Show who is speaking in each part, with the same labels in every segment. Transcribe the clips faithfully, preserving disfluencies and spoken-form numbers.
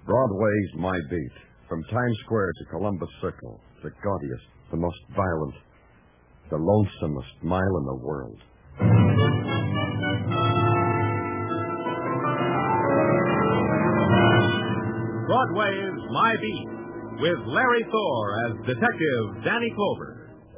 Speaker 1: Broadway's my beat. From Times Square to Columbus Circle. The gaudiest, the most violent, the lonesomest mile in the world.
Speaker 2: Broadway's My Beat, with Larry Thor as Detective Danny Clover.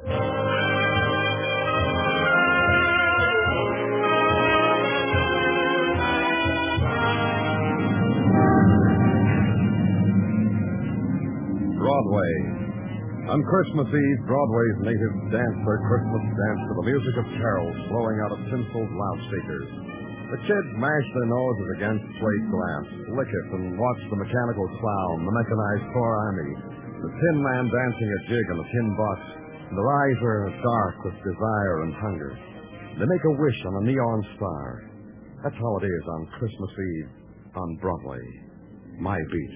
Speaker 1: Broadway. On Christmas Eve, Broadway's native dancer Christmas dance to the music of carols flowing out of tinselled loudspeakers. The kids mash their noses against plate glass, lick it, and watch the mechanical clown, the mechanized Thor Army, the Tin Man dancing a jig on the tin box, and their eyes are dark with desire and hunger. They make a wish on a neon star. That's how it is on Christmas Eve on Broadway. My Beat.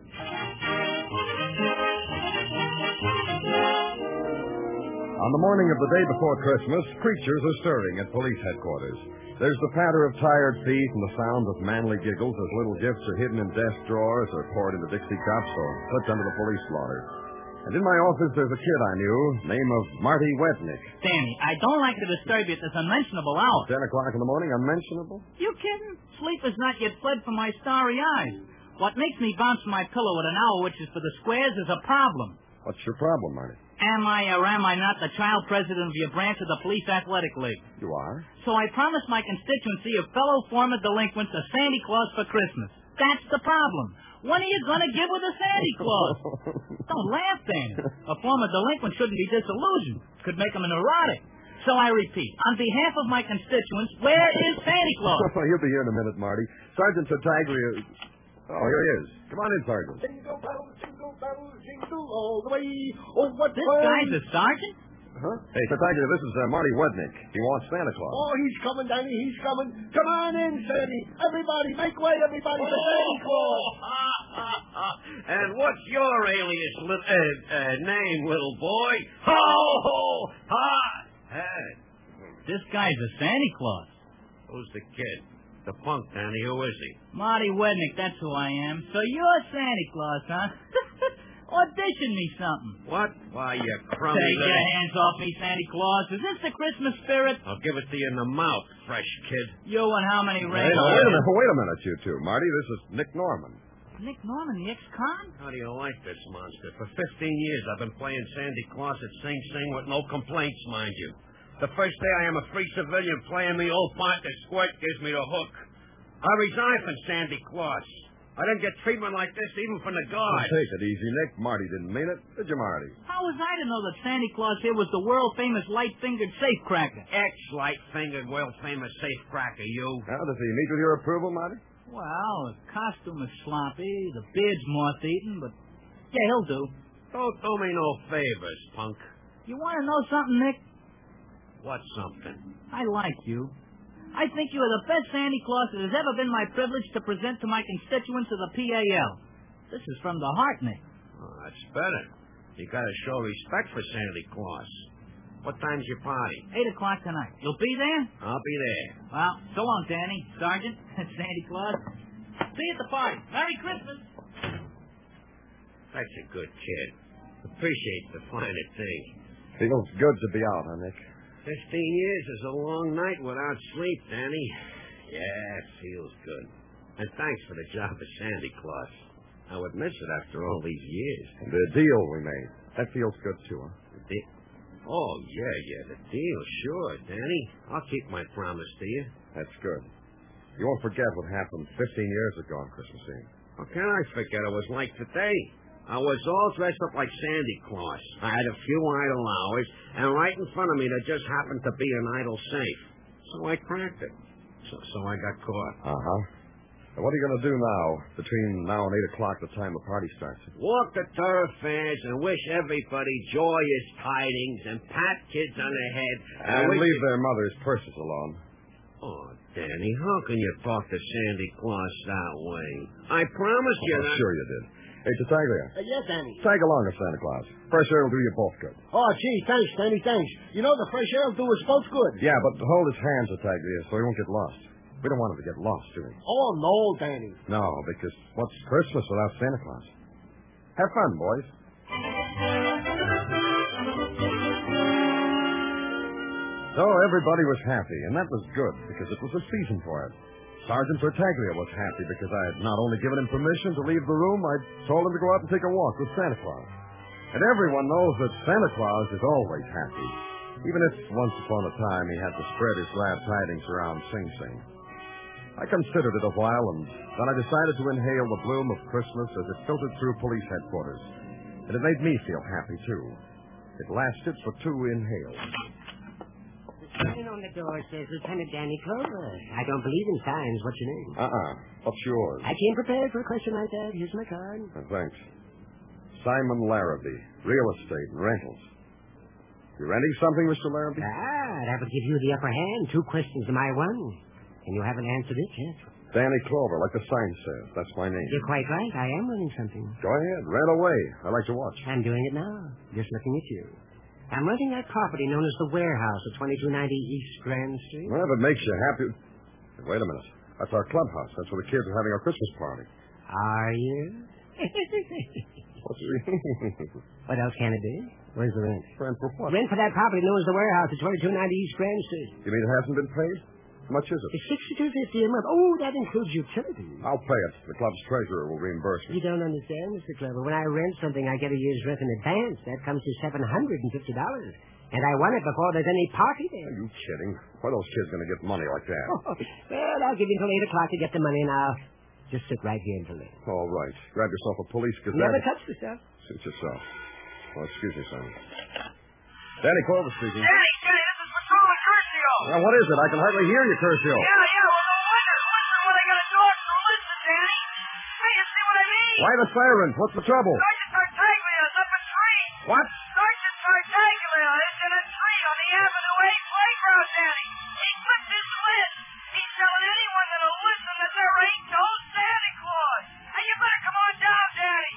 Speaker 1: On the morning of the day before Christmas, creatures are stirring at police headquarters. There's the patter of tired feet and the sound of manly giggles as little gifts are hidden in desk drawers or poured into Dixie cups or slipped under the police blotter. And in my office, there's a kid I knew, name of Marty Wednick.
Speaker 3: Danny, I don't like to disturb you at this unmentionable hour.
Speaker 1: Ten o'clock in the morning, unmentionable?
Speaker 3: You kidding? Sleep has not yet fled from my starry eyes. What makes me bounce my pillow at an hour which is for the squares is a problem.
Speaker 1: What's your problem, Marty?
Speaker 3: Am I or am I not the child president of your branch of the Police Athletic League?
Speaker 1: You are?
Speaker 3: So I promised my constituency of fellow former delinquents a Santa Claus for Christmas. That's the problem. When are you going to give with a Santa Claus? Don't laugh, Danny. A former delinquent shouldn't be disillusioned. It could make him an erotic. So I repeat, on behalf of my constituents, where is Santa Claus?
Speaker 1: He'll be here in a minute, Marty. Sergeant Tartaglia... Oh, here he is. Come on in, Sergeant.
Speaker 4: Jingle bells, jingle bells, jingle all the way. Oh, what
Speaker 3: This
Speaker 4: fun.
Speaker 3: guy's a sergeant?
Speaker 1: Huh? Hey, Tartaglia, this is uh, Marty Wednick. He wants Santa Claus.
Speaker 4: Oh, he's coming, Danny, he's coming. Come on in, Sandy. Everybody, make way, everybody, for Santa Claus.
Speaker 5: And what's your alias, li- uh, uh, name, little boy? Ho, ho, ha. Hey,
Speaker 3: This guy's a Santa Claus.
Speaker 5: who's the kid? The punk, Danny. Who is he?
Speaker 3: Marty Wednick, that's who I am. So you're Santa Claus, huh? Audition me something.
Speaker 5: What? Why, you crummy
Speaker 3: Take your
Speaker 5: little...
Speaker 3: hands off me, Santa Claus. Is this the Christmas spirit?
Speaker 5: I'll give it to you in the mouth, fresh kid.
Speaker 3: You and how many
Speaker 1: Wait,
Speaker 3: rings?
Speaker 1: a- wait a minute, wait a minute, you two. Marty, this is Nick Norman.
Speaker 3: Nick Norman, the ex-con?
Speaker 5: How do you like this monster? For fifteen years, I've been playing Sandy Claus at Sing Sing with no complaints, mind you. The first day I am a free civilian playing the old part, the squirt gives me the hook. I resigned from Sandy Claus. I didn't get treatment like this even from the guard.
Speaker 1: Take it easy, Nick. Marty didn't mean it. Did you, Marty?
Speaker 3: How was I to know that Santa Claus here was the world-famous light-fingered safecracker?
Speaker 5: Ex-light-fingered, world-famous safecracker, you.
Speaker 1: How does he meet with your approval, Marty?
Speaker 3: Well, the costume is sloppy, the beard's moth-eaten, but yeah, he'll do.
Speaker 5: Don't do me no favors, punk.
Speaker 3: You want to know something, Nick?
Speaker 5: What's something?
Speaker 3: I like you. I think you are the best Santa Claus it has ever been my privilege to present to my constituents of the P A L. This is from the heart, Nick.
Speaker 5: Oh, that's better. You gotta show respect for Santa Claus. What time's your party?
Speaker 3: Eight o'clock tonight. You'll be there?
Speaker 5: I'll be there.
Speaker 3: Well, so long, Danny, Sergeant, Santa Claus. See you at the party. Merry Christmas.
Speaker 5: That's a good kid. Appreciates the finer thing.
Speaker 1: Feels good to be out, huh, Nick?
Speaker 5: Fifteen years is a long night without sleep, Danny. Yeah, it feels good. And thanks for the job of Santa Claus. I would miss it after all these years.
Speaker 1: And the deal we made. That feels good, too, huh?
Speaker 5: The de- oh, yeah, yeah, the deal, sure, Danny. I'll keep my promise to you.
Speaker 1: That's good. You won't forget what happened fifteen years ago on Christmas Eve.
Speaker 5: How can I forget it was like today? I was all dressed up like Santa Claus. I had a few idle hours, and right in front of me there just happened to be an idle safe. So I cracked it. So, so I got caught.
Speaker 1: Uh-huh. Now, what are you going to do now, between now and eight o'clock, the time the party starts?
Speaker 5: Walk the thoroughfares and wish everybody joyous tidings and pat kids on the head.
Speaker 1: And
Speaker 5: wish
Speaker 1: leave
Speaker 5: you-
Speaker 1: their mothers' purses alone.
Speaker 5: Oh, Danny, how can you talk to Santa Claus that way? I promise you
Speaker 1: Oh,
Speaker 5: that...
Speaker 1: sure you did. Hey, Tartaglia,
Speaker 4: Uh, yes, Danny.
Speaker 1: tag along with Santa Claus. Fresh air will do you both good.
Speaker 4: Oh, gee, thanks, Danny, thanks. You know the fresh air will do us both good.
Speaker 1: Yeah, but hold his hands, Tartaglia, so he won't get lost. We don't want him to get lost, do we?
Speaker 4: Oh, no, Danny.
Speaker 1: No, because what's Christmas without Santa Claus? Have fun, boys. So everybody was happy, and that was good, because it was a season for it. Sergeant Tartaglia was happy because I had not only given him permission to leave the room, I'd told him to go out and take a walk with Santa Claus. And everyone knows that Santa Claus is always happy, even if once upon a time he had to spread his glad tidings around Sing Sing. I considered it a while, and then I decided to inhale the bloom of Christmas as it filtered through police headquarters. And it made me feel happy, too. It lasted for two inhales.
Speaker 6: The sign on the door says Lieutenant Danny Clover. I don't believe in signs. What's your name?
Speaker 1: Uh-uh. What's yours?
Speaker 6: I came prepared for a question like that. Here's my card.
Speaker 1: Uh, thanks. Simon Larrabee, real estate and rentals. You renting something, Mister Larrabee?
Speaker 6: Ah, that would give you the upper hand. Two questions to my one. And you haven't answered it yet.
Speaker 1: Danny Clover, like the sign says. That's my name.
Speaker 6: You're quite right. I am running something.
Speaker 1: Go ahead. Rent away. I like to watch.
Speaker 6: I'm doing it now. Just looking at you. I'm renting that property known as the Warehouse at twenty-two ninety East Grand Street.
Speaker 1: Well, if it makes you happy... Wait a minute. That's our clubhouse. That's where the kids are having our Christmas party.
Speaker 6: Are you?
Speaker 1: What's it?
Speaker 6: What else can it be? Where's the rent?
Speaker 1: Rent for what?
Speaker 6: Rent for that property known as the Warehouse at twenty-two ninety East Grand Street.
Speaker 1: You mean it hasn't been paid? How much is it?
Speaker 6: It's sixty-two fifty a month. Oh, that includes utilities.
Speaker 1: I'll pay it. The club's treasurer will reimburse me.
Speaker 6: You don't understand, Mister Clever. When I rent something, I get a year's rent in advance. That comes to seven hundred fifty dollars. And I want it before there's any party there.
Speaker 1: Are you kidding? Why are those kids going to get money like that?
Speaker 6: Well, I'll give you until eight o'clock to get the money now. Just sit right here until then.
Speaker 1: All right. Grab yourself a police gazette.
Speaker 6: Never touch the stuff.
Speaker 1: Suit yourself. Well, excuse me, son. Danny Clover speaking.
Speaker 7: Danny, Danny, this is Patrolman Curcio.
Speaker 1: Now, what is it? I can hardly hear you, Curcio.
Speaker 7: Yeah, yeah, well, no wonder. Wonder when I got a dog, so listen, Danny. Hey, you see what I mean?
Speaker 1: Why the sirens? What's the trouble?
Speaker 7: Sergeant Tartaglia is up a tree.
Speaker 1: What?
Speaker 7: Sergeant Tartaglia is in a tree on the Avenue A playground, Danny. He clipped his lid. He's telling anyone that'll listen that there ain't no Santa Claus. And you better come on down, Danny.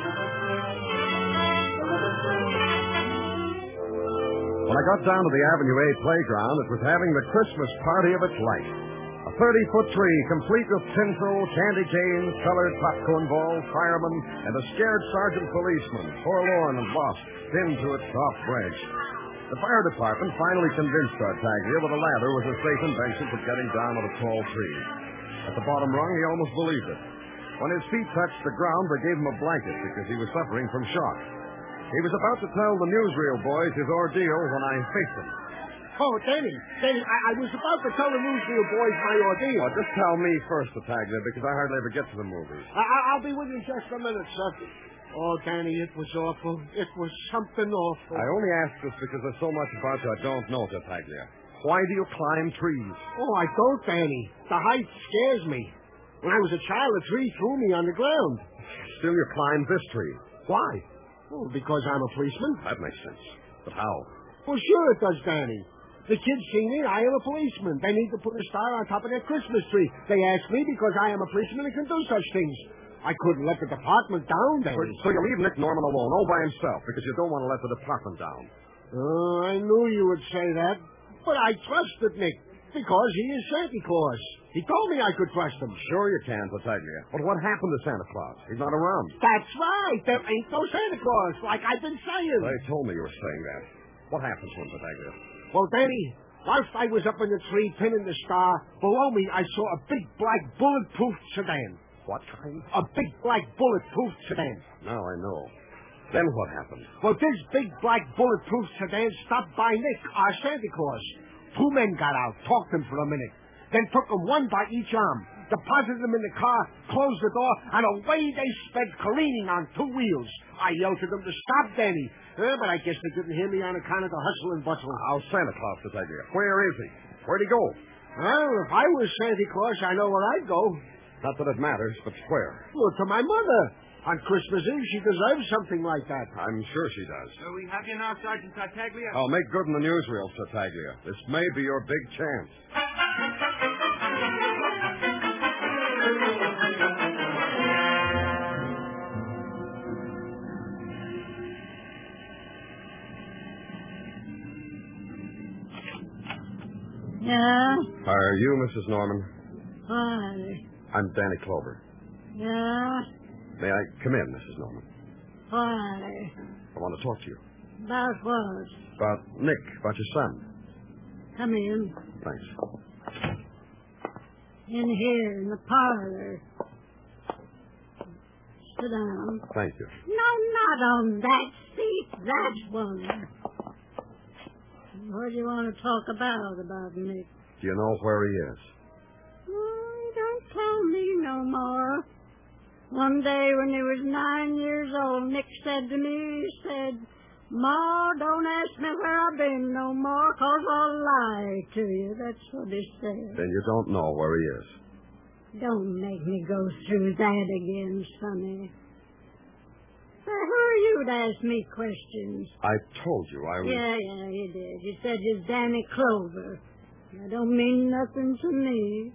Speaker 1: When I got down to the Avenue A playground, it was having the Christmas party of its life. A thirty-foot tree, complete with tinsel, candy canes, colored popcorn balls, firemen, and a scared sergeant policeman, forlorn and lost, pinned to its soft branch. The fire department finally convinced Tartaglia that a ladder was a safe invention for getting down on a tall tree. At the bottom rung, he almost believed it. When his feet touched the ground, they gave him a blanket because he was suffering from shock. He was about to tell the newsreel boys his ordeal when I faced him.
Speaker 4: Oh, Danny, Danny, I, I was about to tell the newsreel boys my ordeal.
Speaker 1: Well, just tell me first, Tartaglia, because I hardly ever get to the movies.
Speaker 4: I, I- I'll be with you in just a minute, sir. Oh, Danny, it was awful. It was something awful.
Speaker 1: I only ask this because there's so much about you I don't know, Tartaglia. Why do you climb trees?
Speaker 4: Oh, I don't, Danny. The height scares me. When I was a child, a tree threw me on the ground.
Speaker 1: Still, you climb this tree. Why?
Speaker 4: Oh, because I'm a policeman.
Speaker 1: That makes sense. But how?
Speaker 4: Well, sure it does, Danny. The kids see me, I am a policeman. They need to put a star on top of their Christmas tree. They ask me because I am a policeman and can do such things. I couldn't let the department down, Danny.
Speaker 1: So you leave Nick Norman alone, all by himself, because you don't want to let the department down.
Speaker 4: Oh, I knew you would say that. But I trusted Nick because he is Santa Claus. He told me I could trust him.
Speaker 1: Sure you can, Tartaglia. But what happened to Santa Claus? He's not around.
Speaker 4: That's right. There ain't no Santa Claus, like I've been saying.
Speaker 1: They told me you were saying that. What happened to him, Tartaglia?
Speaker 4: Well, Danny, whilst I was up in the tree pinning the star, below me I saw a big black bulletproof sedan.
Speaker 1: What kind?
Speaker 4: A big black bulletproof sedan.
Speaker 1: Now I know. Then what happened?
Speaker 4: Well, this big black bulletproof sedan stopped by Nick, our Santa Claus. Two men got out, talked to him for a minute, then took him one by each arm, deposited him in the car, closed the door, and away they sped careening on two wheels. I yelled to them to stop, Danny, eh, but I guess they didn't hear me on account of the hustle and bustle.
Speaker 1: How's Santa Claus, Tartaglia? Where is he? Where'd he go?
Speaker 4: Well, if I was Santa Claus, I know where I'd go.
Speaker 1: Not that it matters, but where?
Speaker 4: Well, to my mother. On Christmas Eve, she deserves something like that.
Speaker 1: I'm sure she does.
Speaker 7: So we have you now, Sergeant Tartaglia?
Speaker 1: I'll make good in the newsreel, Tartaglia. This may be your big chance.
Speaker 3: Yeah?
Speaker 1: Are you Missus Norman? I'm Danny Clover.
Speaker 8: Yeah?
Speaker 1: May I come in, Missus Norman?
Speaker 8: Why?
Speaker 1: I want to talk to you.
Speaker 8: About what?
Speaker 1: About Nick, about your son.
Speaker 8: Come in.
Speaker 1: Thanks.
Speaker 8: In here, in the parlor. Sit down.
Speaker 1: Thank you.
Speaker 8: No, not on that seat. That one. What do you want to talk about, about Nick?
Speaker 1: Do you know where he is?
Speaker 8: Oh, don't tell me no more. One day when he was nine years old, Nick said to me, he said, Ma, don't ask me where I've been no more, 'cause I'll lie to you. That's what he said.
Speaker 1: Then you don't know where he is.
Speaker 8: Don't make me go through that again, Sonny. Uh, who are you to ask me questions?
Speaker 1: I told you I was...
Speaker 8: Yeah, yeah, you did. You said you're Danny Clover. That don't mean nothing to me.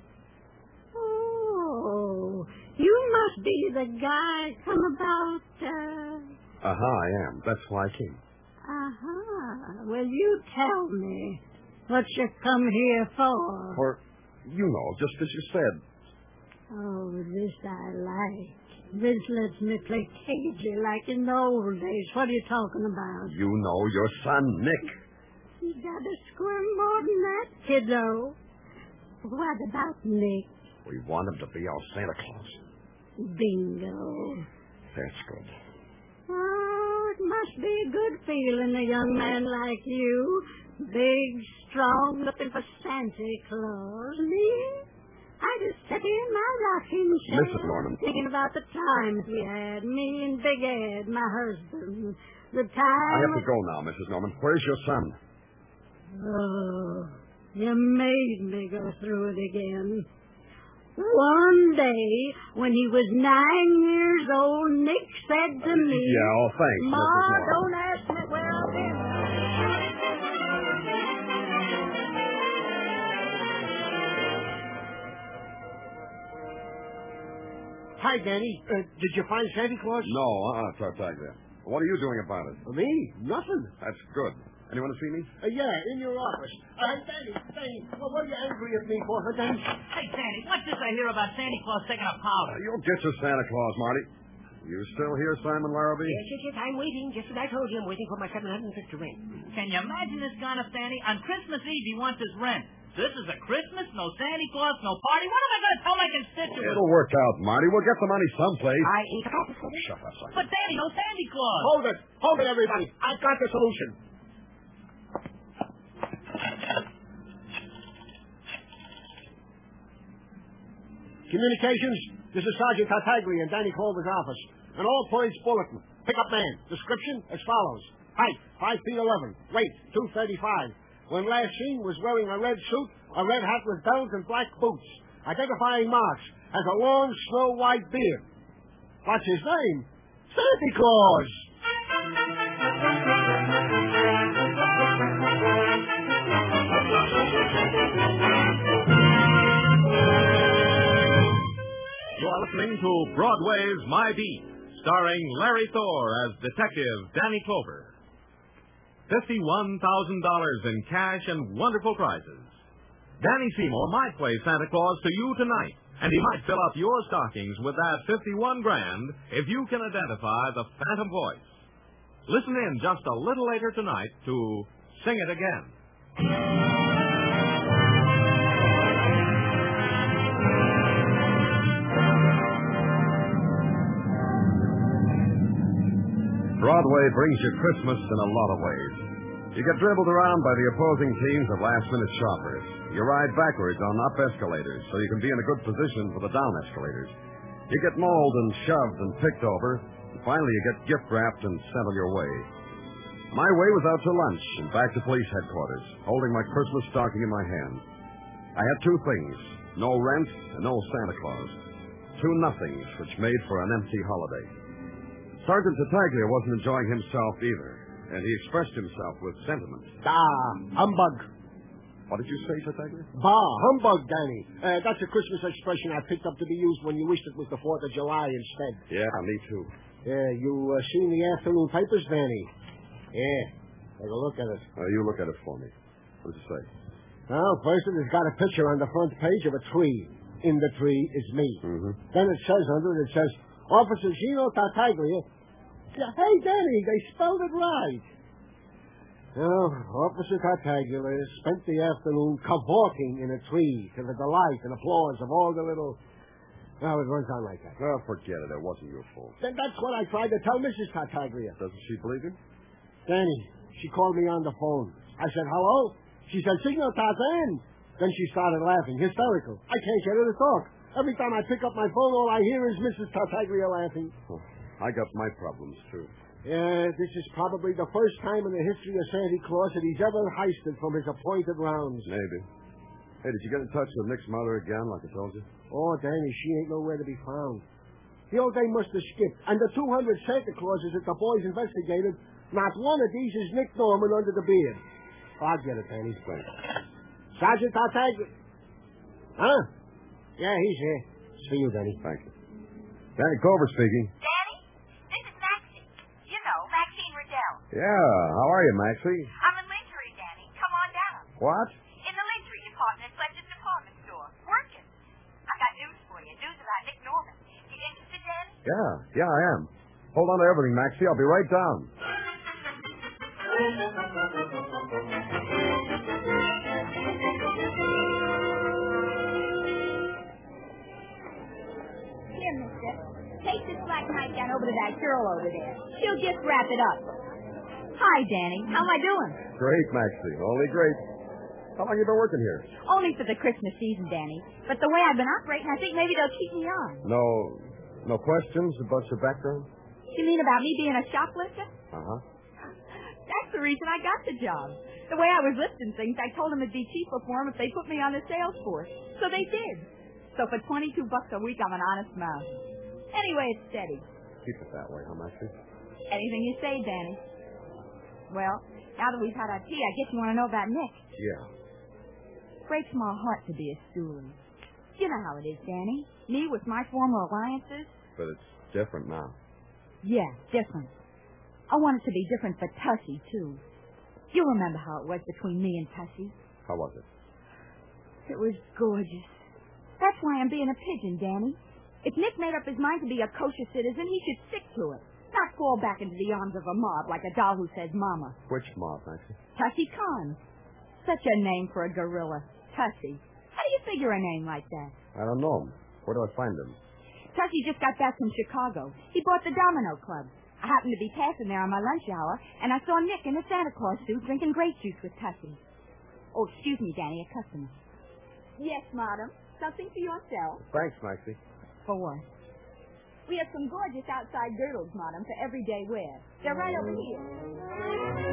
Speaker 8: Oh, you must be the guy come about, uh...
Speaker 1: Uh-huh, I am. That's why I came.
Speaker 8: Uh-huh. Well, you tell me what you come here for.
Speaker 1: For, you know, just as you said.
Speaker 8: Oh, this I like. This lets me play cagey like in the old days. What are you talking about?
Speaker 1: You know your son, Nick.
Speaker 8: You got to squirm more than that, kiddo. What about Nick?
Speaker 1: We want him to be our Santa Claus.
Speaker 8: Bingo.
Speaker 1: That's good.
Speaker 8: Oh, it must be a good feeling, a young man like you. Big, strong, looking for Santa Claus. Me? I just sit here in my rocking chair.
Speaker 1: Missus Norman.
Speaker 8: Thinking about the times we had, me and Big Ed, my husband. The time...
Speaker 1: I have to go now, Missus Norman. Where's your son?
Speaker 8: Oh, you made me go through it again. One day, when he was nine years old, Nick said to me...
Speaker 1: Yeah, oh, thanks,
Speaker 8: Ma,
Speaker 1: Missus Norman.
Speaker 8: don't ask me where I've been.
Speaker 4: Hi, Danny. Uh, did you find Santa Claus?
Speaker 1: No, uh-uh, Tartaglia. What are you doing about it?
Speaker 4: Me? Nothing.
Speaker 1: That's good. Anyone to see me?
Speaker 4: Uh, yeah, in your office. Uh, Danny, Danny, well, what are you angry at me for, huh, Danny?
Speaker 3: Hey, Danny, what's this I hear about Santa Claus taking a
Speaker 1: Uh,
Speaker 3: powder?
Speaker 1: you'll get your Santa Claus, Marty. You still here, Simon Larrabee?
Speaker 6: Yes, yes, yes, I'm waiting. Just as I told you, I'm waiting for my seven hundred fifty rent.
Speaker 3: Can you imagine this kind of Danny? On Christmas Eve, he wants his rent. This is a Christmas, no Santa Claus, no party. What am I going to tell my constituents?
Speaker 1: It'll work out, Marty. We'll get the money someplace.
Speaker 6: I ain't got the money.
Speaker 1: Shut up, Simon.
Speaker 3: But Danny, no Santa Claus.
Speaker 4: Hold it. Hold it, everybody. I've got the solution. Communications, this is Sergeant Tartaglia in Danny Clover's office. An all-points bulletin. Pickup man. Description as follows. Height, five feet eleven. Weight, two thirty-five. When last seen, was wearing a red suit, a red hat with bells, and black boots. Identifying marks. Has a long, snow-white beard. What's his name? Santa Claus.
Speaker 2: You are listening to Broadway's My Beat, starring Larry Thor as Detective Danny Clover. fifty-one thousand dollars in cash and wonderful prizes. Danny Seymour might play Santa Claus to you tonight, and he might fill up your stockings with that fifty-one grand if you can identify the phantom voice. Listen in just a little later tonight to Sing It Again.
Speaker 1: Broadway brings you Christmas in a lot of ways. You get dribbled around by the opposing teams of last-minute shoppers. You ride backwards on up escalators so you can be in a good position for the down escalators. You get mauled and shoved and picked over. And finally, you get gift-wrapped and sent on your way. My way was out to lunch and back to police headquarters, holding my Christmas stocking in my hand. I had two things, no rent and no Santa Claus. Two nothings, which made for an empty holiday. Sergeant Tartaglia wasn't enjoying himself either, and he expressed himself with sentiment.
Speaker 4: Ah, humbug.
Speaker 1: What did you say, Tartaglia?
Speaker 4: Bah, humbug, Danny. Uh, that's a Christmas expression I picked up to be used when you wished it was the fourth of July instead.
Speaker 1: Yeah, me too.
Speaker 4: Yeah, you uh, seen the afternoon papers, Danny? Yeah, take a look at it.
Speaker 1: Uh, you look at it for me. What does it say?
Speaker 4: Well, first it has got a picture on the front page of a tree. in the tree is me.
Speaker 1: Mm-hmm.
Speaker 4: Then it says under it, it says, Officer Gino Tartaglia. Hey, Danny, they spelled it right. Well, Officer Tartaglia spent the afternoon cavorting in a tree to the delight and applause of all the little... Well, it runs on like that.
Speaker 1: Well, forget it. It wasn't your fault.
Speaker 4: Then that's what I tried to tell Missus Tartaglia.
Speaker 1: Doesn't she believe you?
Speaker 4: Danny, she called me on the phone. I said, hello? She said, Signor Tarzan. Then she started laughing, hysterical. I can't get her to talk. Every time I pick up my phone, all I hear is Missus Tartaglia laughing.
Speaker 1: Oh, I got my problems, too.
Speaker 4: Yeah, this is probably the first time in the history of Santa Claus that he's ever heisted from his appointed rounds.
Speaker 1: Maybe. Hey, did you get in touch with Nick's mother again, like I told you?
Speaker 4: Oh, Danny, she ain't nowhere to be found. The old day must have skipped. And the two hundred Santa Clauses that the boys investigated, not one of these is Nick Norman under the beard. I'll get it, Danny.
Speaker 1: Thanks.
Speaker 4: Sergeant Tartaglia. Huh? Yeah, he's here. It's for you, Danny.
Speaker 1: Thank you. Danny Clover speaking.
Speaker 9: Danny, this is Maxie. You know, Maxine Riddell.
Speaker 1: Yeah, how are you, Maxie?
Speaker 9: I'm in Lingerie, Danny. Come on down.
Speaker 1: What?
Speaker 9: In the Lingerie department at Fletcher's department store. Working. I got news for you. News about Nick Norman. You interested, Danny?
Speaker 1: Yeah, yeah, I am. Hold on to everything, Maxie. I'll be right down.
Speaker 10: Here, mister. Take this black nightgown over to that girl over there. She'll just wrap it up. Hi, Danny. How am I doing?
Speaker 1: Great, Maxie. Only great. How long you been working here?
Speaker 10: Only for the Christmas season, Danny. But the way I've been operating, I think maybe they'll keep me on.
Speaker 1: No, no questions about your background?
Speaker 10: You mean about me being a shoplifter?
Speaker 1: Uh-huh.
Speaker 10: That's the reason I got the job. The way I was lifting things, I told them it'd be cheaper for them if they put me on the sales force. So they did. So for twenty-two bucks a week, I'm an honest mouse. Anyway, it's steady.
Speaker 1: Keep it that way, huh, Maxie?
Speaker 10: Anything you say, Danny. Well, now that we've had our tea, I guess you want to know about Nick.
Speaker 1: Yeah.
Speaker 10: Breaks my heart to be a stoolie. You know how it is, Danny. Me with my former alliances.
Speaker 1: But it's different now.
Speaker 10: Yeah, different. I want it to be different for Tussie, too. You remember how it was between me and Tussie.
Speaker 1: How was it?
Speaker 10: It was gorgeous. That's why I'm being a pigeon, Danny. If Nick made up his mind to be a kosher citizen, he should stick to it. Not fall back into the arms of a mob like a doll who says mama.
Speaker 1: Which mob, Maxie?
Speaker 10: Tussie Khan. Such a name for a gorilla. Tussie. How do you figure a name like that?
Speaker 1: I don't know. Where do I find him?
Speaker 10: Tussie just got back from Chicago. He bought the Domino Club. I happened to be passing there on my lunch hour, and I saw Nick in a Santa Claus suit drinking grape juice with Tussie. Oh, excuse me, Danny, a customer. Yes, madam. Something for yourself.
Speaker 1: Thanks, Maxie.
Speaker 10: For what? We have some gorgeous outside girdles, madam, for everyday wear. They're right over here.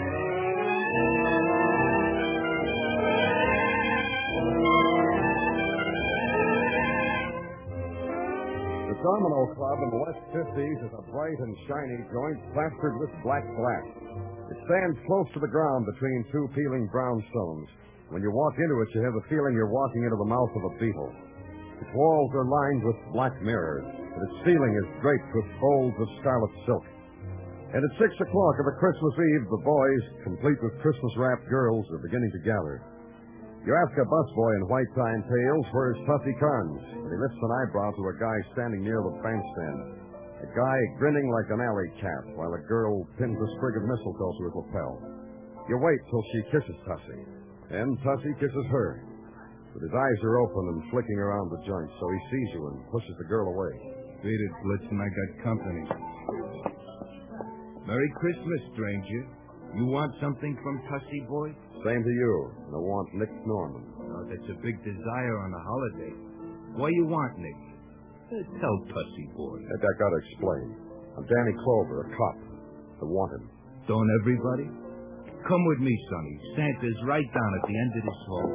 Speaker 1: The Domino Club in the West fifties is a bright and shiny joint plastered with black glass. It stands close to the ground between two peeling brownstones. When you walk into it, you have the feeling you're walking into the mouth of a beetle. Its walls are lined with black mirrors, and its ceiling is draped with folds of scarlet silk. And at six o'clock of a Christmas Eve, the boys, complete with Christmas-wrapped girls, are beginning to gather. You ask a busboy in white tie and tails where's Tuffy Carnes, and he lifts an eyebrow to a guy standing near the bandstand. A guy grinning like an alley cat, while a girl pins a sprig of mistletoe to his lapel. You wait till she kisses Tussie, and Tussie kisses her. But his eyes are open and flicking around the joint, so he sees you and pushes the girl away.
Speaker 11: Beat it, Blitzen. I got company. Merry Christmas, stranger. You want something from Tussie, boy?
Speaker 1: Same to you. And I want Nick Norman.
Speaker 11: Oh, that's a big desire on a holiday. What you want, Nick? Uh, tell Tussie, boy.
Speaker 1: I gotta explain. I'm Danny Clover, a cop. I want him.
Speaker 11: Don't everybody? Come with me, Sonny. Santa's right down at the end of this hall.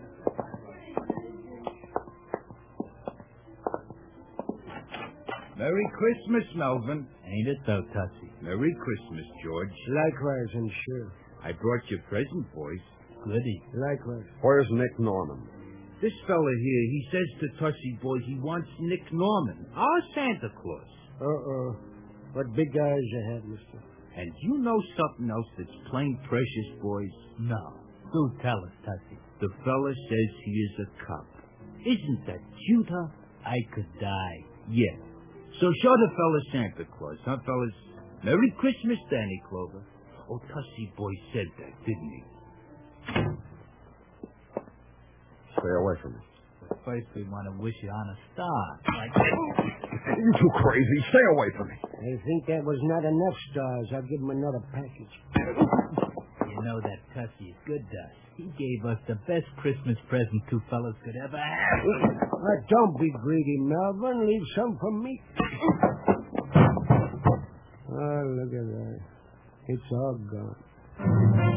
Speaker 11: Merry Christmas, Melvin.
Speaker 3: Ain't it so, Tussie?
Speaker 11: Merry Christmas, George.
Speaker 4: Likewise, and sure.
Speaker 11: I brought you a present, boys.
Speaker 3: Goody.
Speaker 4: Likewise.
Speaker 1: Where's Nick Norman?
Speaker 11: This fella here, he says to Tussie, boy, he wants Nick Norman, our Santa Claus.
Speaker 4: Uh-oh. What big eyes you have, mister.
Speaker 11: And you know something else that's plain precious, boys?
Speaker 3: No. Do tell us, Tussie.
Speaker 11: The fella says he is a cop. Isn't that cute, huh? I could die. Yeah. So show the fella Santa Claus, huh, fellas? Merry Christmas, Danny Clover. Oh, Tussy boy said that, didn't he?
Speaker 1: Stay away from me.
Speaker 3: But first we want to wish you on a star. Like...
Speaker 1: You too crazy. Stay away from me.
Speaker 6: I think that was not enough stars. I'll give him another package.
Speaker 3: You know that Tussy is good to us. He gave us the best Christmas present two fellas could ever have.
Speaker 6: Now, don't be greedy, Melvin. Leave some for me. Oh, look at that. It's all gone.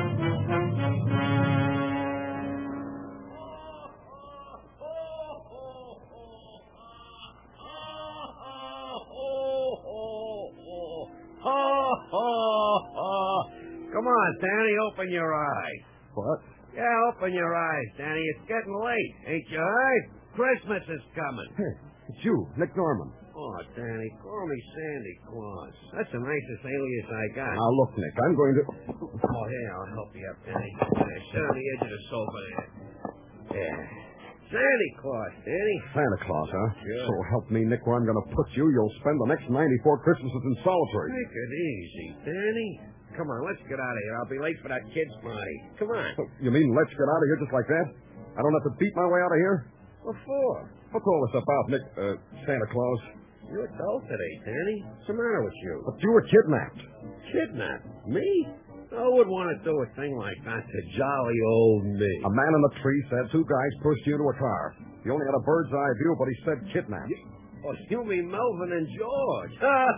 Speaker 5: Come on, Danny, open your eyes.
Speaker 1: What?
Speaker 5: Yeah, open your eyes, Danny. It's getting late. Ain't you heard? Christmas is coming.
Speaker 1: Hey, it's you, Nick Norman.
Speaker 5: Oh, Danny, call me Sandy Claus. That's the nicest alias I got.
Speaker 1: Now, look, Nick, I'm going to...
Speaker 5: Oh, here, I'll help you up, Danny. There, sit on the edge of the sofa there. Yeah. Sandy Claus, Danny.
Speaker 1: Santa Claus, huh?
Speaker 5: Sure.
Speaker 1: So help me, Nick, where I'm going to put you, you'll spend the next ninety-four Christmases in solitary.
Speaker 5: Take it easy, Danny. Come on, let's get out of here. I'll be late for that kid's party. Come on.
Speaker 1: So, you mean let's get out of here just like that? I don't have to beat my way out of here?
Speaker 5: What for?
Speaker 1: What's all this about, Nick, uh, Santa Claus?
Speaker 5: You're dull today, Danny. What's the matter with you?
Speaker 1: But you were kidnapped.
Speaker 5: Kidnapped? Me? Who would want to do a thing like that to jolly old me?
Speaker 1: A man in the tree said two guys pushed you into a car. He only had a bird's eye view, but he said kidnapped.
Speaker 5: Oh, you mean Melvin and George?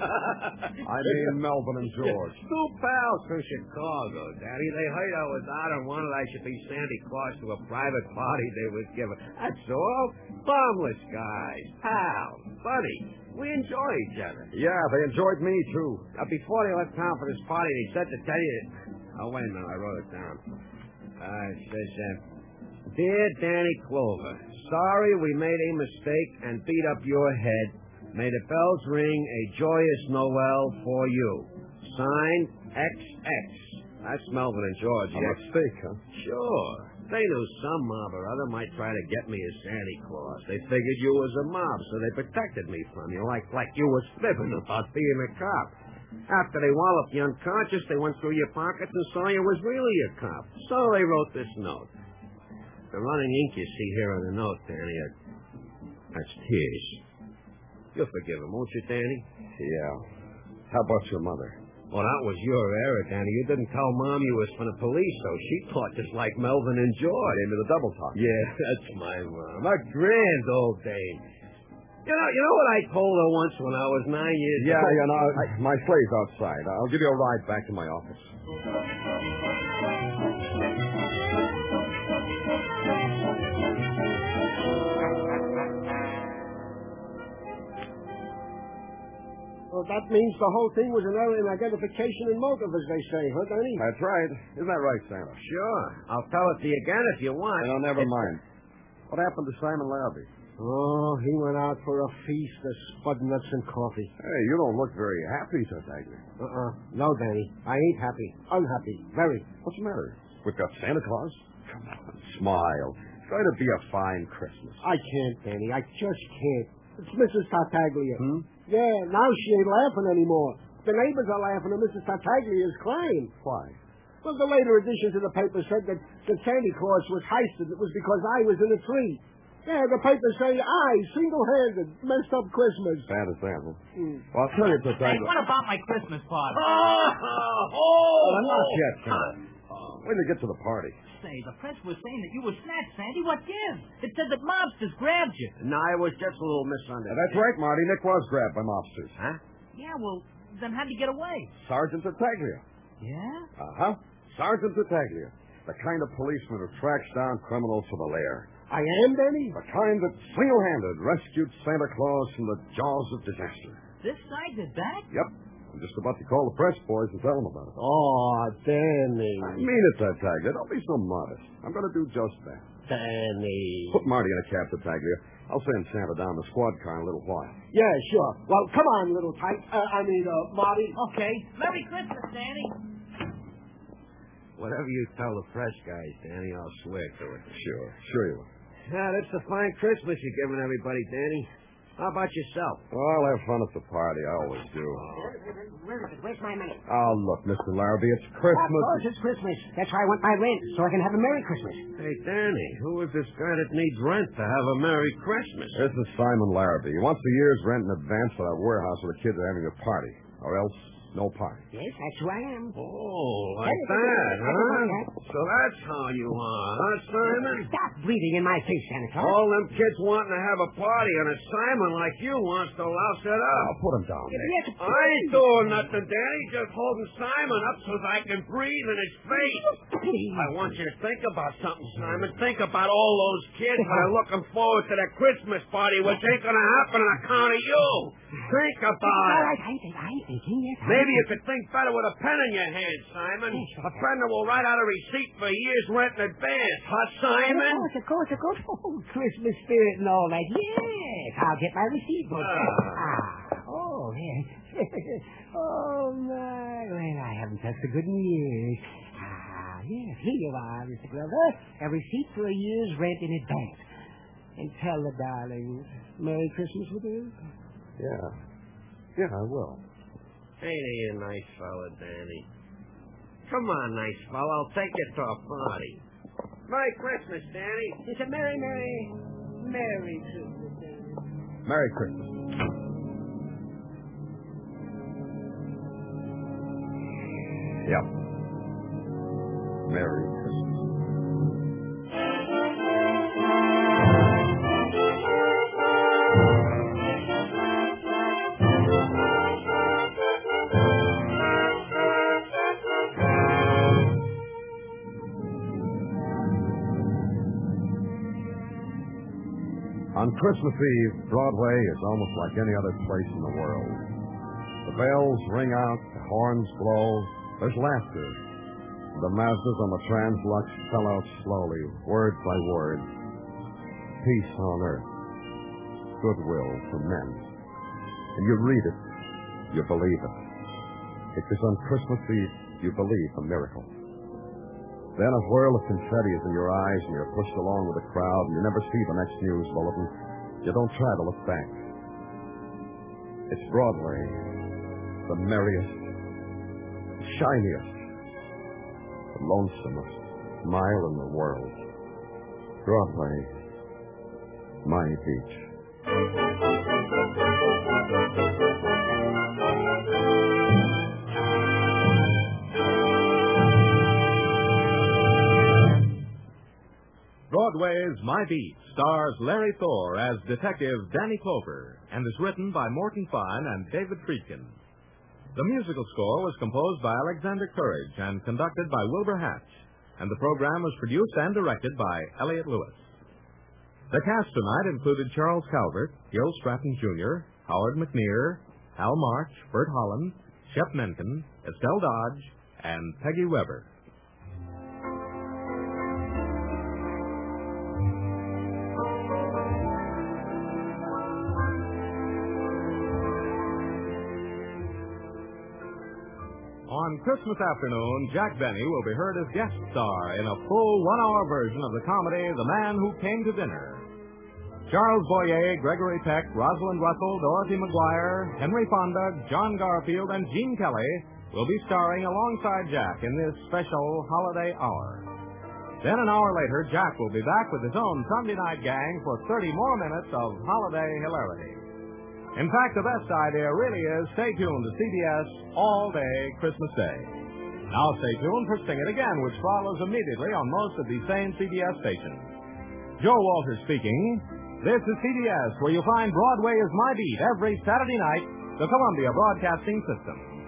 Speaker 1: I mean Melvin and George.
Speaker 5: Two pals from Chicago, Daddy. They heard I was out and wanted I should be Santa Claus to a private party they was giving. That's all. Harmless guys. Pals. Buddies. We enjoy each other.
Speaker 1: Yeah, they enjoyed me, too.
Speaker 5: Now, before they left town for this party, they said to tell you... Oh, wait a minute. I wrote it down. Uh, it says, uh, Dear Danny Clover, sorry we made a mistake and beat up your head. May the bells ring a joyous Noel for you. Signed, X X. That's Melvin and George.
Speaker 1: A mistake, huh?
Speaker 5: Sure. They knew some mob or other might try to get me as Santa Claus. They figured you was a mob, so they protected me from you, like like you was fibbing about being a cop. After they walloped you unconscious, they went through your pockets and saw you was really a cop. So they wrote this note. The running ink you see here on the note, Danny, uh, that's tears. You'll forgive him, won't you, Danny?
Speaker 1: Yeah. How about your mother?
Speaker 5: Well, that was your error, Danny. You didn't tell Mom you was from the police, so she thought just like Melvin and George.
Speaker 1: Gave me the double talk.
Speaker 5: Yeah, that's my mom. A grand old dame. You know, you know what I told her once when I was nine years
Speaker 1: Yeah,
Speaker 5: old?
Speaker 1: you know, I, my sleigh's outside. I'll give you a ride back to my office.
Speaker 4: Well, that means the whole thing was an error in identification and motive, as they say, huh, Danny?
Speaker 1: That's right. Isn't that right, Santa?
Speaker 5: Sure. I'll tell it to you again if you want.
Speaker 1: No, never
Speaker 5: It's-
Speaker 1: mind. What happened to Simon Larrabee?
Speaker 4: Oh, he went out for a feast of spud nuts and coffee.
Speaker 1: Hey, you don't look very happy, Tartaglia.
Speaker 4: Uh-uh. No, Danny. I ain't happy. Unhappy. Very.
Speaker 1: What's the matter? We've got Santa Claus? Come on, smile. Try to be a fine Christmas.
Speaker 4: I can't, Danny. I just can't. It's Missus Tartaglia.
Speaker 1: Hmm?
Speaker 4: Yeah, now she ain't laughing anymore. The neighbors are laughing and Missus Tartaglia is crying.
Speaker 1: Why?
Speaker 4: Well, the later edition to the paper said that, that Santa Claus was heisted. It was because I was in a tree. Yeah, the papers say I, single-handed, messed up Christmas.
Speaker 1: Santa, Santa.
Speaker 4: Mm.
Speaker 1: Well, I'll tell you,
Speaker 3: Hey,
Speaker 1: Tartaglia.
Speaker 3: what about my Christmas party?
Speaker 5: Oh, oh,
Speaker 1: Oh, not yet, Santa. Wait till you get to the party.
Speaker 3: Say, the press was saying that you were snatched, Sandy. What gives? It said that mobsters grabbed you.
Speaker 5: No, it was just a little
Speaker 1: Uh,
Speaker 5: misunderstanding.
Speaker 1: that's right, Marty. Nick was grabbed by mobsters.
Speaker 5: Huh?
Speaker 3: Yeah, well, then how'd you get away?
Speaker 1: Sergeant Tartaglia.
Speaker 3: Yeah?
Speaker 1: Uh-huh. Sergeant Tartaglia. The kind of policeman who tracks down criminals to the lair.
Speaker 4: I am, Danny?
Speaker 1: The kind that single-handed rescued Santa Claus from the jaws of disaster.
Speaker 3: This side did that?
Speaker 1: Yep. I'm just about to call the press boys and tell them about it.
Speaker 4: Oh, Danny.
Speaker 1: I mean it, Tartaglia. Don't be so modest. I'm going to do just that.
Speaker 4: Danny.
Speaker 1: Put Marty in a cab, Tartaglia. I'll send Santa down the squad car in a little while.
Speaker 4: Yeah, sure. Well, come on, little tyke. Uh, I mean, uh, Marty.
Speaker 3: Okay. Merry Christmas, Danny.
Speaker 5: Whatever you tell the press guys, Danny, I'll swear to it.
Speaker 1: Sure. Sure you will.
Speaker 5: Yeah, that's the fine Christmas you're giving everybody, Danny. How about yourself?
Speaker 1: Well, I'll have fun at the party. I always do.
Speaker 6: Where is it? Where's my money?
Speaker 1: Oh, look, Mister Larrabee, it's
Speaker 6: Of
Speaker 1: Christmas.
Speaker 6: course, it's Christmas. That's why I want my rent, so I can have a Merry Christmas.
Speaker 5: Hey, Danny, who is this guy that needs rent to have a Merry Christmas?
Speaker 1: This is Simon Larrabee. He wants a year's rent in advance for that warehouse where the kids are having a party. Or else, no party.
Speaker 6: Yes, that's who I am.
Speaker 5: Oh, like that, huh? So that's how you are, huh, Simon?
Speaker 6: Stop breathing in my face, Santa Claus.
Speaker 5: All them kids wanting to have a party, and a Simon like you wants to louse it up.
Speaker 1: Oh, put him down, Nick.
Speaker 6: Yes,
Speaker 5: I ain't doing nothing, Danny. Just holding Simon up so that I can breathe in his face.
Speaker 6: please.
Speaker 5: I want you to think about something, Simon. Think about all those kids that are looking forward to that Christmas party, which ain't going to happen on account of you. Think about
Speaker 6: All
Speaker 5: it.
Speaker 6: right, I'm, think, I'm thinking, yes. I'm
Speaker 5: Maybe you could think better with a pen in your hand, Simon. A friend that will write out a receipt for a year's rent in advance. Huh, Simon?
Speaker 6: Of course, of course, of course. Oh, Christmas spirit and all that. Yes, I'll get my receipt book.
Speaker 5: Ah.
Speaker 6: ah, oh, yes. oh, my. Well, I haven't touched a good years. Ah, yes, here you are, Mister Glover. A receipt for a year's rent in advance. And tell the darlings, Merry Christmas with you.
Speaker 1: Yeah. Yeah, I will.
Speaker 5: Ain't he a nice fella, Danny? Come on, nice fella. I'll take you to a party. Merry Christmas, Danny.
Speaker 6: It's a Merry, Merry, Merry Christmas, Danny.
Speaker 1: Merry Christmas. Yep. Merry Christmas. On Christmas Eve, Broadway is almost like any other place in the world. The bells ring out, the horns blow, there's laughter. The Mazdas on the Translux spell out slowly, word by word. Peace on earth, goodwill for men. And you read it, you believe it. Because on Christmas Eve, you believe a miracle. Then a whirl of confetti is in your eyes, and you're pushed along with the crowd, and you never see the next news bulletin. You don't try to look back. It's Broadway, the merriest, the shiniest, the lonesomest mile in the world. Broadway, my beach.
Speaker 2: Broadway's My Beat stars Larry Thor as Detective Danny Clover and is written by Morton Fine and David Friedkin. The musical score was composed by Alexander Courage and conducted by Wilbur Hatch, and the program was produced and directed by Elliott Lewis. The cast tonight included Charles Calvert, Gil Stratton Junior, Howard McNear, Hal March, Bert Holland, Shep Menken, Estelle Dodge, and Peggy Weber. On Christmas afternoon, Jack Benny will be heard as guest star in a full one-hour version of the comedy The Man Who Came to Dinner. Charles Boyer, Gregory Peck, Rosalind Russell, Dorothy McGuire, Henry Fonda, John Garfield, and Gene Kelly will be starring alongside Jack in this special holiday hour. Then an hour later, Jack will be back with his own Sunday night gang for thirty more minutes of holiday hilarity. In fact, the best idea really is stay tuned to C B S all day Christmas Day. Now stay tuned for Sing It Again, which follows immediately on most of these same C B S stations. Joe Walters speaking. This is C B S, where you'll find Broadway is My Beat every Saturday night, the Columbia Broadcasting System.